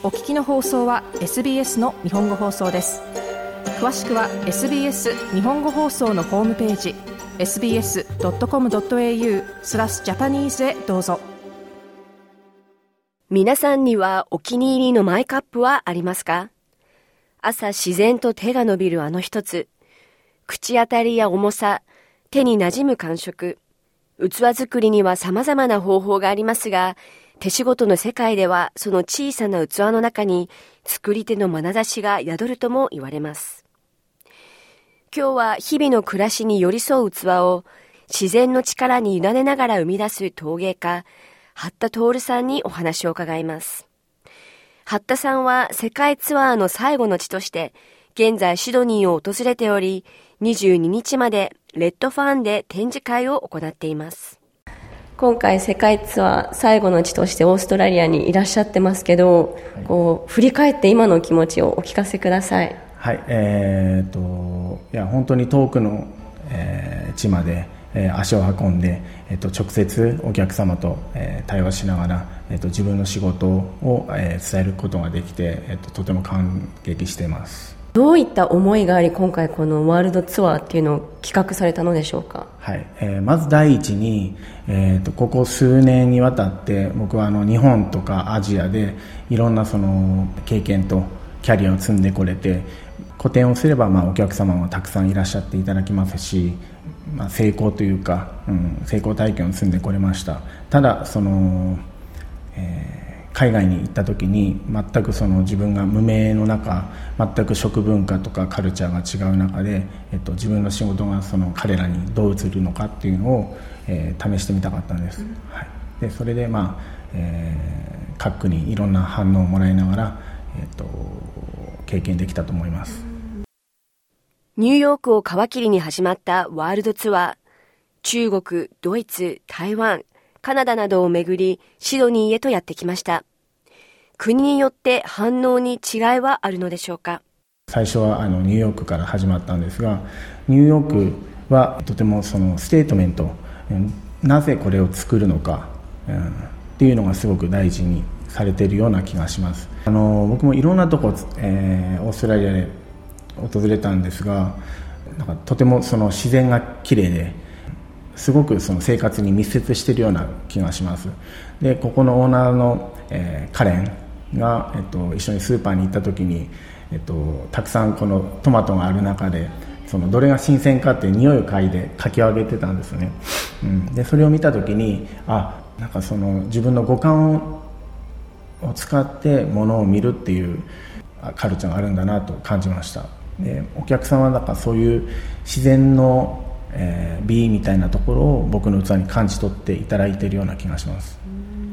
お聞きの放送は SBS の日本語放送です。詳しくは SBS 日本語放送のホームページ sbs.com.au/Japanese へどうぞ。 皆さんにはお気に入りのマイカップはありますか？朝自然と手が伸びるあの一つ、口当たりや重さ、手に馴染む感触、器作りには様々な方法がありますが、手仕事の世界ではその小さな器の中に作り手の眼差しが宿るとも言われます。今日は日々の暮らしに寄り添う器を自然の力に委ねながら生み出す陶芸家、八田徹さんにお話を伺います。八田さんは世界ツアーの最後の地として現在シドニーを訪れており、22日までレッドファーンで展示会を行っています。今回世界ツアー最後の地としてオーストラリアにいらっしゃってますけど、振り返って今の気持ちをお聞かせください。 はい、いや本当に遠くの、地まで、足を運んで、直接お客様と、対話しながら、自分の仕事を、伝えることができて、とても感激しています。 どういった思いがあり今回このワールドツアーっていうのを企画されたのでしょうか？ はい、まず第一に、ここ数年にわたって僕は日本とかアジアでいろんなその経験とキャリアを積んでこれて、個展をすればお客様もたくさんいらっしゃっていただきますし、成功というか、成功体験を積んでこれました。ただその、海外に行った時に全くその自分が無名の中、全く食文化とかカルチャーが違う中で、自分の仕事がその彼らにどう映るのかっていうのを、試してみたかったんです。はい、でそれで各国いろんな反応をもらいながら、経験できたと思います。 ニューヨークを皮切りに始まったワールドツアー、中国、ドイツ、台湾、カナダなどを巡りシドニーへとやってきました。国によって反応に違いはあるのでしょうか？ 最初はニューヨークから始まったんですが、ニューヨークはとてもそのステートメント、なぜこれを作るのか、っていうのがすごく大事にされているような気がします。僕もいろんなとこ、オーストラリアで訪れたんですが、とてもその自然がきれいですごくその生活に密接しているような気がします。でここのオーナーの、カレンが、一緒にスーパーに行った時に、たくさんこのトマトがある中でそのどれが新鮮かって匂いを嗅いでかき分けてたんですね。でそれを見た時にその自分の五感を使って物を見るっていうカルチャーがあるんだなと感じました。でお客さんはそういう自然の美みたいなところを僕の器に感じ取っていただいているような気がします。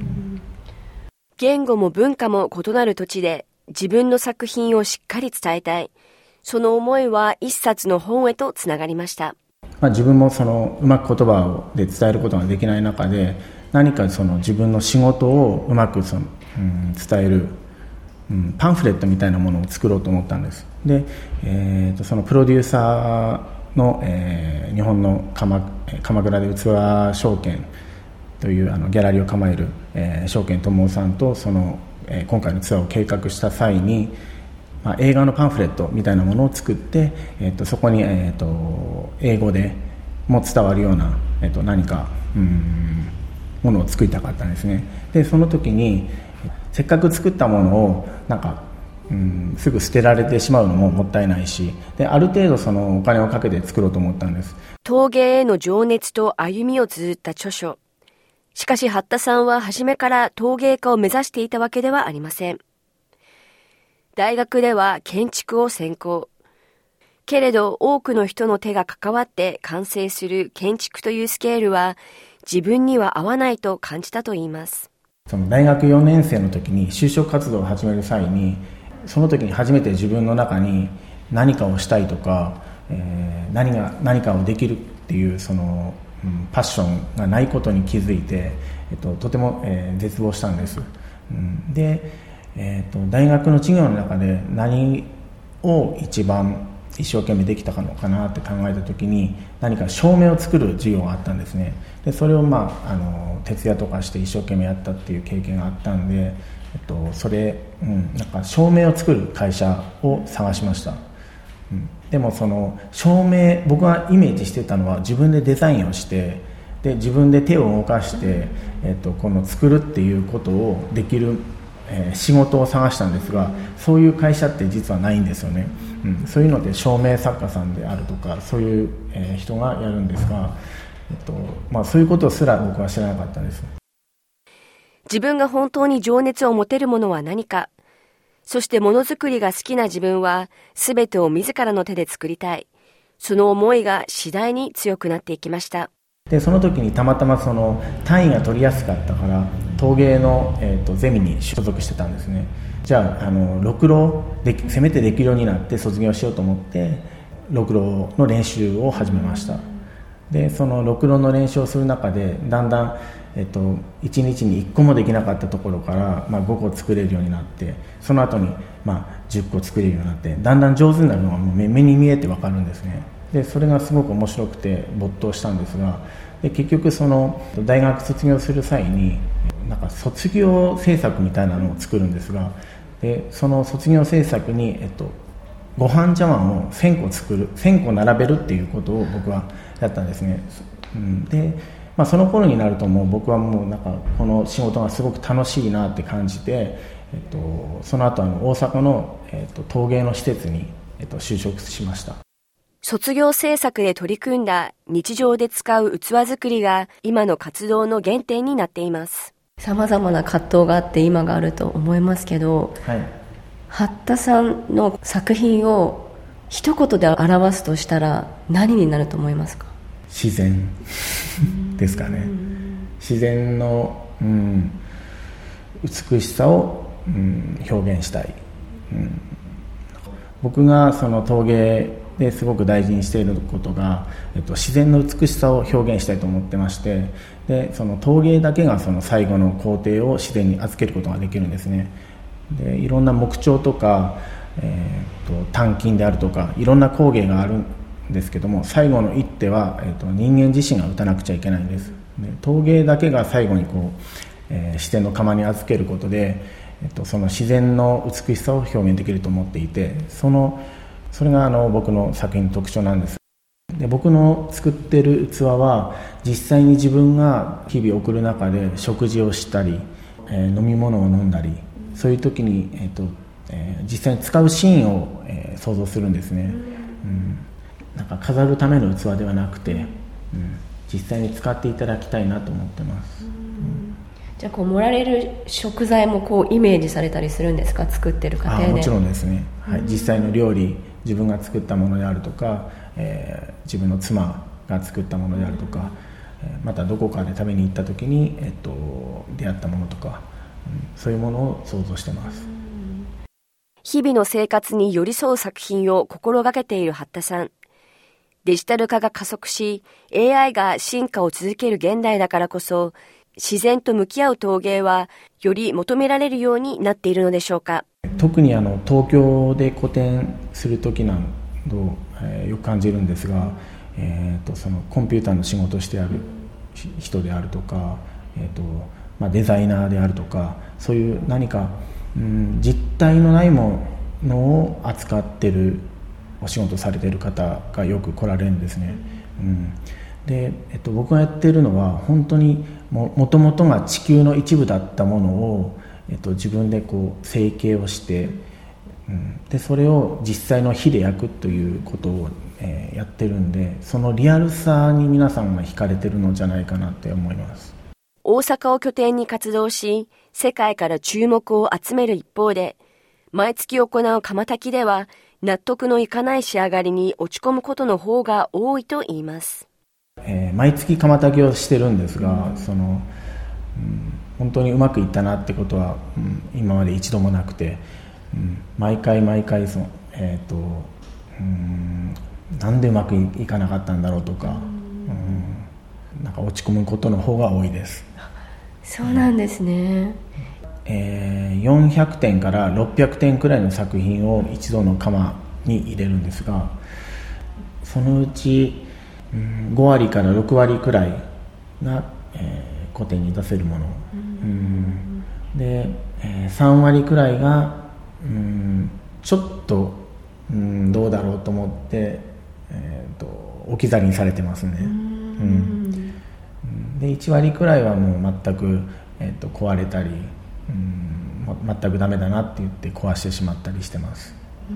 言語も文化も異なる土地で自分の作品をしっかり伝えたい、その思いは一冊の本へとつながりました。 自分もうまく言葉で伝えることができない中で、何か自分の仕事をうまく伝える、パンフレットみたいなものを作ろうと思ったんです。で、そのプロデューサーの、日本の鎌倉で器証券というギャラリーを構える、証券友夫さんと今回のツアーを計画した際に、映画のパンフレットみたいなものを作って、そこに、英語でも伝わるような、何かものを作りたかったんですね。でその時にせっかく作ったものをすぐ捨てられてしまうのももったいないし、である程度お金をかけて作ろうと思ったんです。 陶芸への情熱と歩みを綴った著書。しかし八田さんは初めから陶芸家を目指していたわけではありません。大学では建築を専攻。けれど多くの人の手が関わって完成する建築というスケールは自分には合わないと感じたといいます。 大学4年生の時に就職活動を始める際に、その時に初めて自分の中に何かをしたいとか、何かをできるっていうパッションがないことに気づいて、とても、絶望したんです。で、大学の授業の中で何を一番一生懸命できたのかなって考えた時に、何か照明を作る授業があったんですね。でそれを徹夜とかして一生懸命やったっていう経験があったんで、 なんか照明を作る会社を探しました。でもその照明、僕がイメージしてたのは自分でデザインをして、で自分で手を動かして、この作るっていうことをできる、仕事を探したんですが、そういう会社って実はないんですよね。そういうので照明作家さんであるとかそういう、人がやるんですが、そういうことすら僕は知らなかったです。 自分が本当に情熱を持てるものは何か、そしてものづくりが好きな自分は全てを自らの手で作りたい。その思いが次第に強くなっていきました。 でその時にたまたまその単位が取りやすかったから陶芸の、ゼミに所属してたんですね。じゃあ、ろくろでせめてできるようになって卒業しようと思ってろくろの練習を始めました。でそのろくろの練習をする中でだんだん、1日に1個もできなかったところから、5個作れるようになって、その後に、10個作れるようになって、だんだん上手になるのがもう目に見えて分かるんですね。でそれがすごく面白くて没頭したんですが、で結局その大学卒業する際になんか卒業制作みたいなのを作るんですが、でその卒業制作に、ご飯茶碗を1000個並べるっていうことを僕はやったんですね。で、その頃になるともう僕はもうなんかこの仕事がすごく楽しいなって感じて、その後大阪の、陶芸の施設に、就職しました。 卒業制作で取り組んだ日常で使う器作りが今の活動の原点になっています。様々な葛藤があって今があると思いますけど、八田さんの作品を一言で表すとしたら何になると思いますか？ 自然ですかね。自然の、美しさを、表現したい。僕がその陶芸ですごく大事にしていることが、自然の美しさを表現したいと思ってまして、でその陶芸だけがその最後の工程を自然に預けることができるんですね。でいろんな木彫とか、鍛金であるとかいろんな工芸があるんですけども、最後の一手は、人間自身が打たなくちゃいけないんです。で陶芸だけが最後にこう、自然の釜に預けることで、その自然の美しさを表現できると思っていて、それが僕の作品の特徴なんです。で僕の作ってる器は実際に自分が日々送る中で食事をしたり、飲み物を飲んだり、そういう時に、実際に使うシーンを、想像するんですね。なんか飾るための器ではなくて、実際に使っていただきたいなと思ってます。 じゃあ盛られる食材もイメージされたりするんですか？作ってる過程で。 もちろんですね、実際の料理、自分が作ったものであるとか、自分の妻が作ったものであるとか、またどこかで食べに行った時に、出会ったものとか、そういうものを想像してます。 日々の生活に寄り添う作品を心がけている八田さん。デジタル化が加速し、AI が進化を続ける現代だからこそ、自然と向き合う陶芸はより求められるようになっているのでしょうか？ 特に東京で個展する時など、よく感じるんですが、そのコンピューターの仕事をしてある人であるとか、デザイナーであるとか、そういう何か、実体のないものを扱ってるお仕事されている方がよく来られるんですね。で僕がやっているのは本当にもともとが地球の一部だったものを、自分で成形をして、でそれを実際の火で焼くということを、やってるんで、そのリアルさに皆さんが惹かれてるのじゃないかなって思います。 大阪を拠点に活動し、世界から注目を集める一方で、毎月行う窯焚きでは納得のいかない仕上がりに落ち込むことの方が多いと言います。 毎月窯焚きをしてるんですが、本当にうまくいったなってことは、今まで一度もなくて、毎回なんでうまくいかなかったんだろうとか、なんか落ち込むことの方が多いです。 そうなんですね。 400点から600点くらいの作品を一度の窯に入れるんですが、そのうち5割から6割くらいが、個展に出せるもの、で 3割くらいがちょっとどうだろうと思って、置き去りにされてますね。で1割くらいはもう全く、壊れたり、全くダメだなって言って壊してしまったりしてます。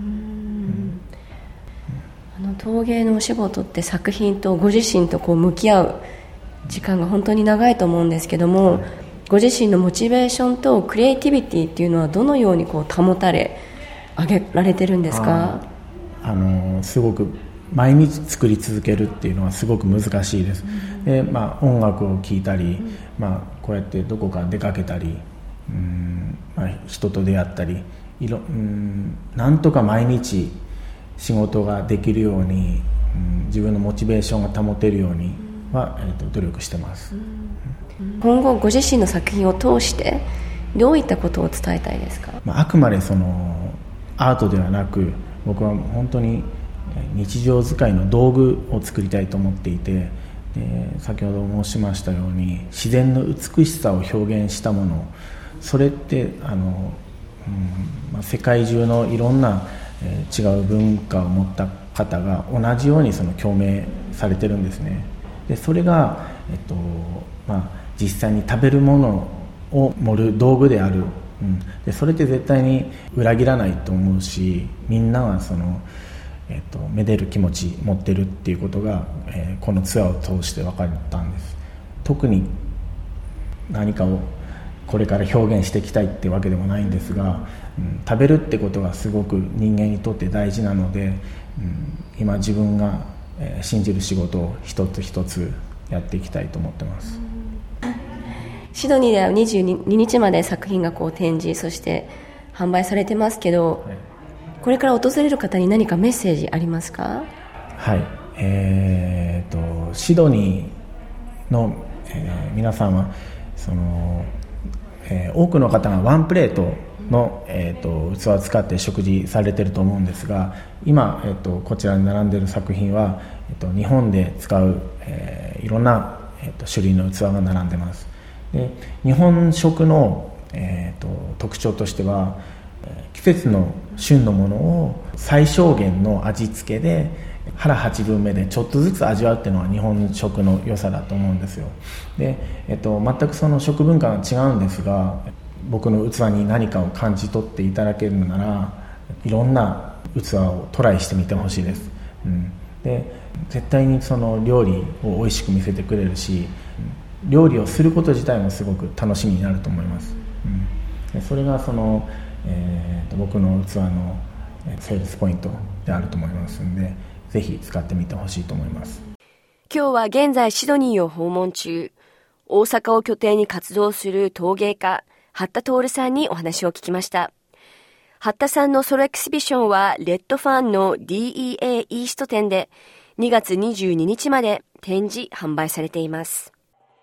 陶芸のお仕事って作品とご自身と向き合う時間が本当に長いと思うんですけども、ご自身のモチベーションとクリエイティビティっていうのはどのように保たれ上げられてるんですか？ すごく毎日作り続けるっていうのはすごく難しいです。で、音楽を聴いたり、こうやってどこか出かけたり、人と出会ったり、なんとか毎日仕事ができるように、自分のモチベーションが保てるようには、努力してます。 今後ご自身の作品を通してどういったことを伝えたいですか？ あくまでそのアートではなく、僕は本当に日常使いの道具を作りたいと思っていて、先ほど申しましたように自然の美しさを表現したもの、それって世界中のいろんな違う文化を持った方が同じようにその共鳴されてるんですね。でそれが、実際に食べるものを盛る道具である、でそれって絶対に裏切らないと思うし、みんながその、めでる気持ち持ってるっていうことが、このツアーを通して分かったんです。特に何かをこれから表現していきたいってわけでもないんですが、食べるってことがすごく人間にとって大事なので、今自分が信じる仕事を一つ一つやっていきたいと思ってます。 シドニーでは22日まで作品が展示、そして販売されてますけど、これから訪れる方に何かメッセージありますか？ はい、シドニーの、皆さんはその、多くの方がワンプレートの、器を使って食事されていると思うんですが、今、こちらに並んでいる作品は、日本で使う、いろんな、種類の器が並んでます。で日本食の、特徴としては、季節の旬のものを最小限の味付けで腹8分目でちょっとずつ味わうっていうのは日本食の良さだと思うんですよ。で、全くその食文化が違うんですが、僕の器に何かを感じ取っていただけるのなら、いろんな器をトライしてみてほしいです。で絶対にその料理を美味しく見せてくれるし、料理をすること自体もすごく楽しみになると思います。でそれがその、僕の器のセールスポイントであると思いますので、ぜひ使ってみてほしいと思います。 今日は現在シドニーを訪問中、大阪を拠点に活動する陶芸家八田徹さんにお話を聞きました。八田さんのソロエキシビションはレッドファンの DEA イースト店で2月22日まで展示販売されています。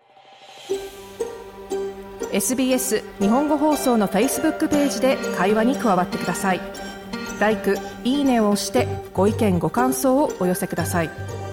SBS 日本語放送の Facebook ページで会話に加わってください。LIKE、いいねを押してご意見ご感想をお寄せください。